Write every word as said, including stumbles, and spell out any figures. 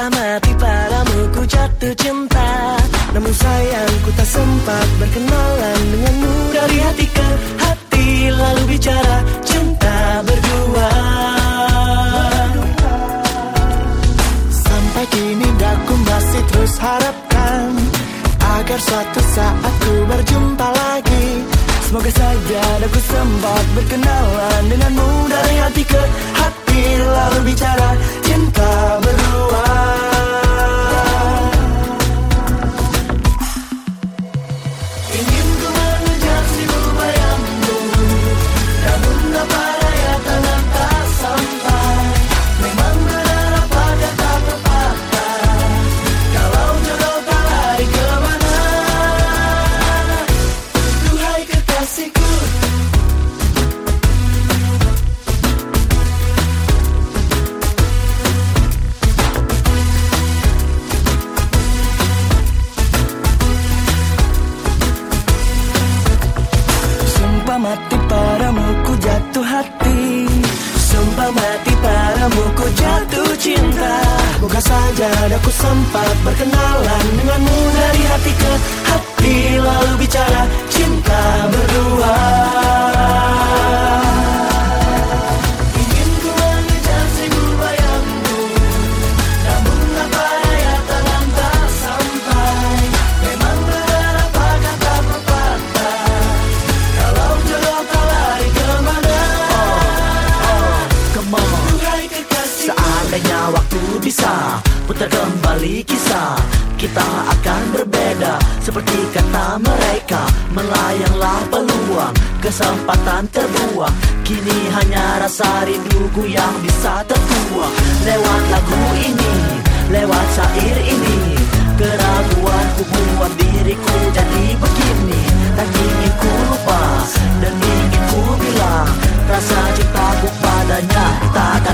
Sumpah mati padamu ku jatuh cinta, namun sayang ku tak sempat berkenalan denganmu. Dari hati ke hati lalu bicara cinta berdua. Sampai kini daku masih terus harapkan agar suatu saat ku berjumpa lagi. Semoga saja daku sempat berkenalan denganmu. Dari hati ke hati lalu bicara cinta berdua. Ingin ku mengejar sibu bayangmu, namun apa daya tangan tak sampai. Memang benar apa kata pepatah, kalau jodoh tak lari kemana. Duhai kekasihku, sumpah mati padamu ku jatuh hati, sumpah mati padamu ku jatuh cinta. Moga saja daku sempat berkenalan denganmu. Dari hati ke hati lalu bicara cinta berdua. Ingin ku mengejar seribu bayangmu, namun apa daya tangan tak sampai. Memang benar apa kata pepatah, kalau jodoh tak lari kemana. Come on. Duhai kekasihku, Seandainya waktu bisa putar kembali kisah, kita akan berbeda. Seperti kata mereka, melayanglah peluang, kesempatan terbuang. Kini hanya rasa rinduku yang bisa tertuang. Lewat lagu ini, lewat syair ini, keraguanku buat diriku jadi begini. Tak ingin ku lupa dan ingin ku bilang, rasa cintaku padanya tak